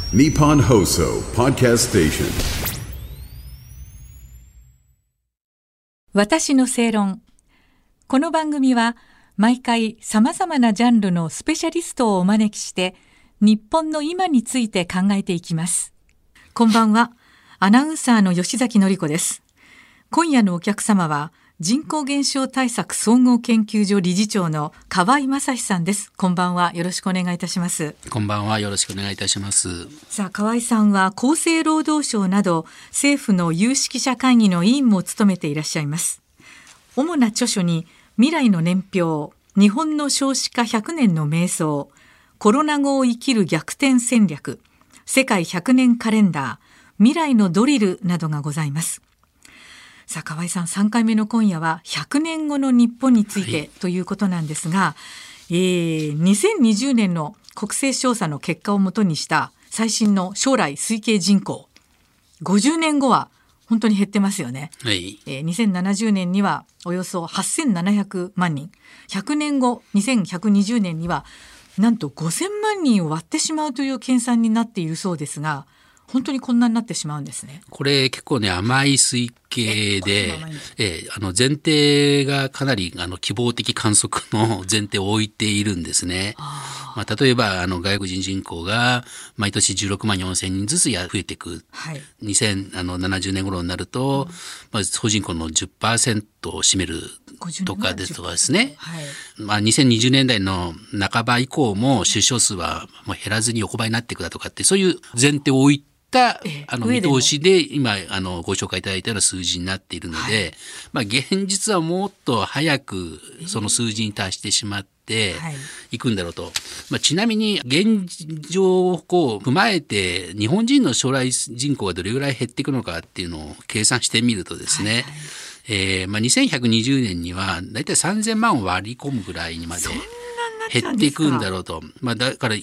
Nippon Hoso Podcast Station。 私の正論。この番組は毎回さまざまなジャンルのスペシャリストをお招きして日本の今について考えていきます。こんばんは。アナウンサーの吉崎紀子です。今夜のお客様は人口減少対策総合研究所理事長の河合正史さんです。こんばんは。よろしくお願いいたします。 こんばんは。よろしくお願いいたします。 さあ、河合さんは厚生労働省など政府の有識者会議の委員も務めていらっしゃいます。主な著書に未来の年表、日本の少子化100年の迷走、コロナ後を生きる逆転戦略、世界100年カレンダー、未来のドリルなどがございます。さあ、河合さん、3回目の今夜は100年後の日本についてということなんですが、2020年の国勢調査の結果をもとにした最新の将来推計人口、50年後は本当に減ってますよね。2070年にはおよそ8700万人、100年後2120年にはなんと5000万人を割ってしまうという計算になっているそうですが、本当にこんなになってしまうんですね。 これ結構ね、甘い推計で、前提がかなり希望的観測の前提を置いているんですね。例えば外国人人口が毎年16万4千人ずつ増えていく、2070年頃になると、総人口の 10% を占めるとかですとかですね、2020年代の半ば以降も出生数はもう減らずに横ばいになっていくだとかって、そういう前提を置いて見通しで今ご紹介いただいたような数字になっているので、現実はもっと早くその数字に達してしまっていくんだろうと。ちなみに現状を踏まえて日本人の将来人口がどれぐらい減っていくのかっていうのを計算してみるとですね、2120年にはだいたい3000万を割り込むぐらいにまで減っていくんだろうと。だから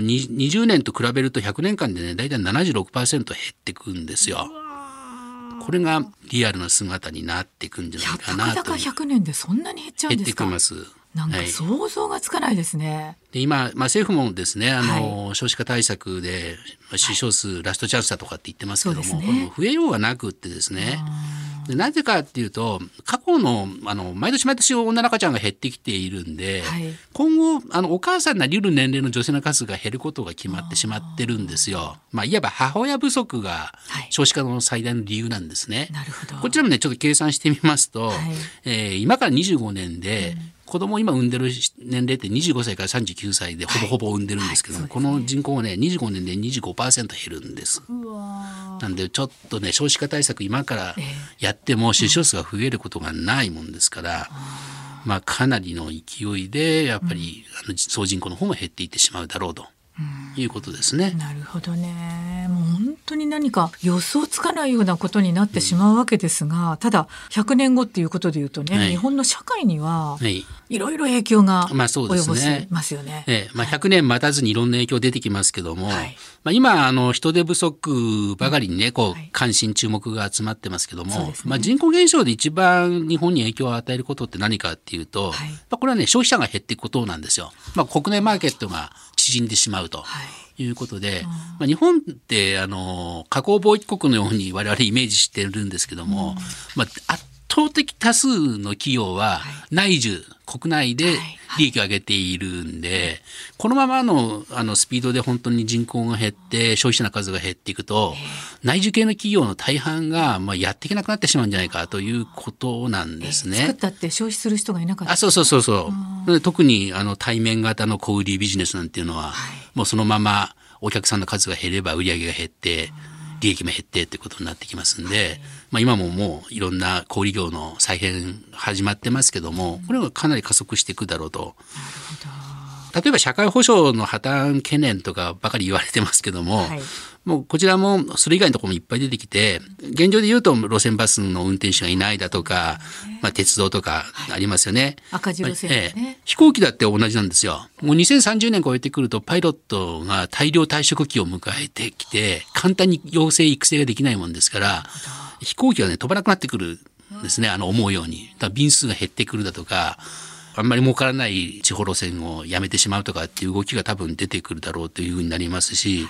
20年と比べると100年間でね、だいたい 76% 減っていくんですよ。これがリアルな姿になっていくんじゃないかなと。 だから100年でそんなに減っちゃうんですか。 減ってきます。 なんか想像がつかないですね。 で今、政府もですね、少子化対策で死傷数ラストチャンスだとかって言ってますけども、これも増えようがなくってですね、でなぜかっていうと、過去の毎年毎年女の赤ちゃんが減ってきているんで、今後お母さんになりうる年齢の女性の数が減ることが決まってしまってるんですよ。いわば母親不足が少子化の最大の理由なんですね。 なるほど。 こちらもね、ちょっと計算してみますと、今から25年で、子供今産んでる年齢って25歳から39歳でほぼほぼ産んでるんですけども、この人口はね、25年で 25% 減るんです。なんでちょっとね、少子化対策今からやっても出生数が増えることがないもんですから、かなりの勢いでやっぱり総人口の方も減っていってしまうだろうということですね。 なるほどね。もう本当に何か予想つかないようなことになってしまうわけですが、ただ100年後っていうことでいうとね、日本の社会にはいろいろ影響が及ぼしますよね。 100年待たずにいろんな影響出てきますけども、今人手不足ばかりにね、関心注目が集まってますけども、人口減少で一番日本に影響を与えることって何かっていうと、これはね、消費者が減っていくことなんですよ。国内マーケットが縮んでしまうということで、日本って加工貿易国のように我々イメージしてるんですけども、圧倒的多数の企業は内需、国内で利益を上げているんで、このままのスピードで本当に人口が減って消費者の数が減っていくと、内需系の企業の大半がやっていけなくなってしまうんじゃないかということなんですね。 作ったって消費する人がいなかった。 そう特に対面型の小売ビジネスなんていうのは、もうそのままお客さんの数が減れば売り上げが減って利益も減ってってことになってきますんで、今ももういろんな小売業の再編始まってますけども、これはかなり加速していくだろうと。 なるほど。 例えば社会保障の破綻懸念とかばかり言われてますけども、もうこちらもそれ以外のところもいっぱい出てきて、現状で言うと路線バスの運転手がいないだとか、鉄道とかありますよね。 赤字路線ですね。 飛行機だって同じなんですよ。もう2030年超えてくるとパイロットが大量退職期を迎えてきて、簡単に養成育成ができないもんですから、飛行機はね、飛ばなくなってくるんですね。思うように。だから便数が減ってくるだとか、あんまり儲からない地方路線をやめてしまうとかっていう動きが多分出てくるだろうというふうになりますし、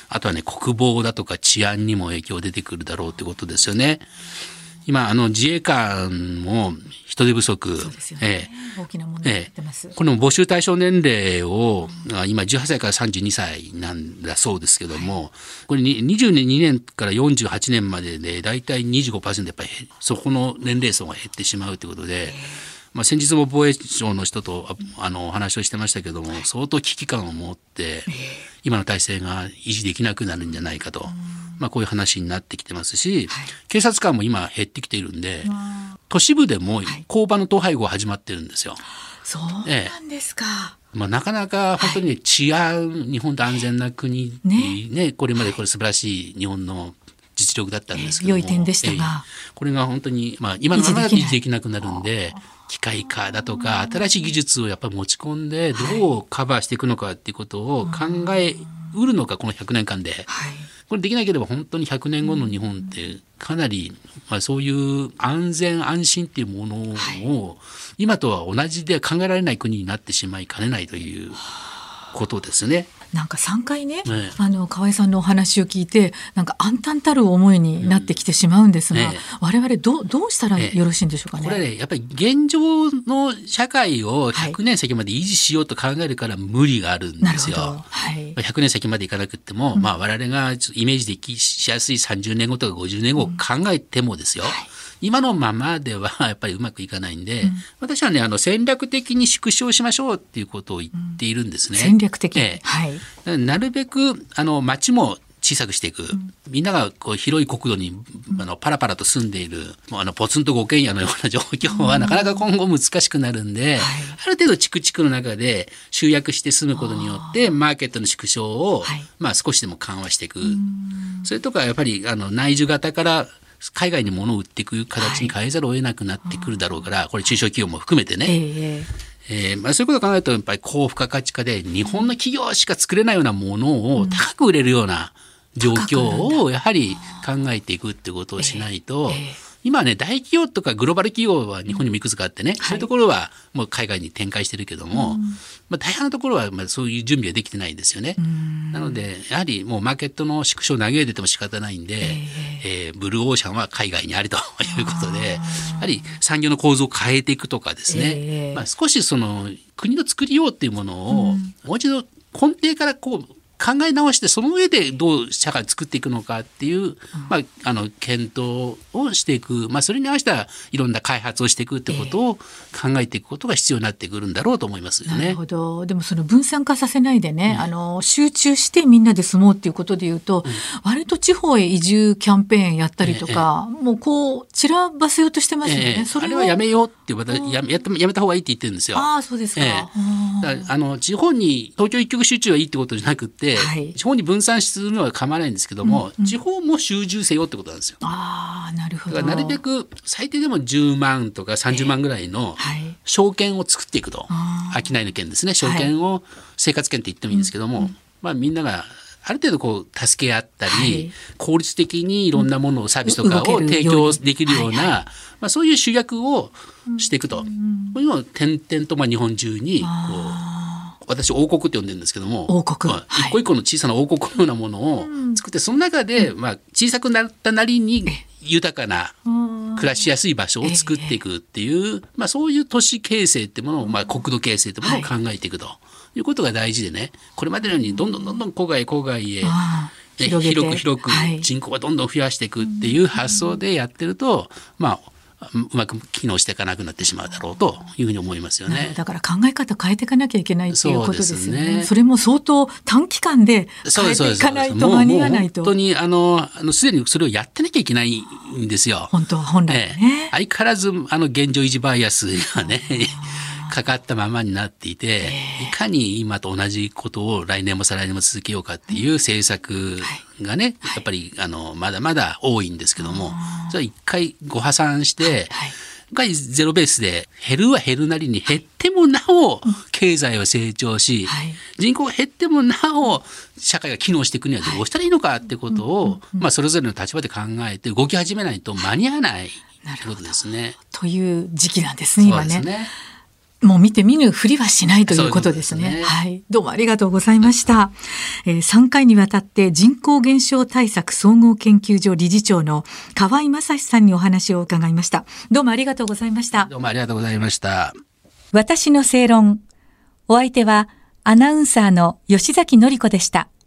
あとはね、国防だとか治安にも影響出てくるだろうってことですよね。今自衛官も人手不足、 そうですよね、大きな問題になってます。 この募集対象年齢を今18歳から32歳なんだそうですけども、これ22年から48年まででだいたい 25% やっぱりそこの年齢層が減ってしまうということで、先日も防衛省の人とお話をしてましたけども、相当危機感を持って今の体制が維持できなくなるんじゃないかと、こういう話になってきてますし、警察官も今減ってきているんで、都市部でも交番の統廃合が始まってるんですよ。 そうなんですか。 なかなか本当に、治安、日本と安全な国ね、これまでこれ素晴らしい日本の実力だったんですけども、 良い点でしたが、 これが本当に、今のままだと維持できなくなるんで、機械化だとか新しい技術をやっぱり持ち込んでどうカバーしていくのかっていうことを考えうるのか、この100年間で。これできなければ本当に100年後の日本ってかなり、そういう安全安心っていうものを今とは同じで考えられない国になってしまいかねないということですね。 なんか3回ね、河合さんのお話を聞いて、なんか暗淡たる思いになってきてしまうんですが、我々どうしたらよろしいんでしょうかね。 これね、やっぱり現状の社会を100年先まで維持しようと考えるから無理があるんですよ。100年先までいかなくっても、我々がイメージしやすい30年後とか50年後を考えてもですよ、今のままではやっぱりうまくいかないんで、私はね、戦略的に縮小しましょうっていうことを言っているんですね。 戦略的、 なるべく町も小さくしていく、みんながこう広い国土にパラパラと住んでいるポツンと5軒家のような状況はなかなか今後難しくなるんで、ある程度地区の中で集約して住むことによってマーケットの縮小を、少しでも緩和していく。それとかやっぱり内需型から海外に物を売っていく形に変えざるを得なくなってくるだろうから、これ中小企業も含めてね、そういうことを考えるとやっぱり高付加価値化で日本の企業しか作れないようなものを高く売れるような状況をやはり考えていくってことをしないと、今はね、大企業とかグローバル企業は日本にもいくつかあってね、そういうところはもう海外に展開してるけども、大半のところはそういう準備はできてないですよね。なのでやはりもうマーケットの縮小を嘆いてても仕方ないんで、ブルーオーシャンは海外にありということで、やはり産業の構造を変えていくとかですね、少しその国の作りようっていうものをもう一度根底からこう考え直して、その上でどう社会を作っていくのかっていう、検討をしていく、それに合わせたいろんな開発をしていくってことを考えていくことが必要になってくるんだろうと思いますよね。 なるほど。でもその分散化させないでね、集中してみんなで住もうっていうことでいうと、割と地方へ移住キャンペーンやったりとか、もうこう散らばせようとしてますよね。それあれはやめようってやめた方がいいって言ってるんですよ。 そうですか。 だから地方に東京一極集中はいいってことじゃなくて、地方に分散するのは構わないんですけども、地方も集中せよってことなんですよ。 なるほど。 だからなるべく最低でも10万とか30万ぐらいの証券を作っていくと、商いの券ですね、証券を生活圏って言ってもいいんですけども、みんながある程度こう助け合ったり、効率的にいろんなものをサービスとかを提供できるような、そういう集約をしていくと、こういうのを点々と日本中にこう、私王国って呼んでるんですけども、 王国、 一個一個の小さな王国のようなものを作って、その中で、小さくなったなりに豊かな暮らしやすい場所を作っていくっていう、そういう都市形成っていうものを、国土形成っていうものを考えていくということが大事でね、これまでのようにどんどん郊外へ、広く人口がどんどん増やしていくっていう発想でやってると、うまく機能していかなくなってしまうだろうというふうに思いますよね。 だから考え方変えていかなきゃいけないっていうことですよね。それも相当短期間で変えていかないと間に合わないと。 もう本当にすでにそれをやってなきゃいけないんですよ。 本来ね。 相変わらず現状維持バイアスがねかかったままになっていて、いかに今と同じことを来年も再来年も続けようかっていう政策がね、やっぱりまだまだ多いんですけども、それは一回ご破産して、一回ゼロベースで減るは減るなりに減ってもなお経済は成長し、人口が減ってもなお社会が機能していくにはどうしたらいいのかってことを、それぞれの立場で考えて動き始めないと間に合わないということですね。 という時期なんですね、今ね。 もう見て見ぬふりはしないということですね。 そういうことですね。 はい。どうもありがとうございました。3回にわたって人口減少対策総合研究所理事長の河合正史さんにお話を伺いました。どうもありがとうございました。 どうもありがとうございました。 私の正論。お相手はアナウンサーの吉崎典子でした。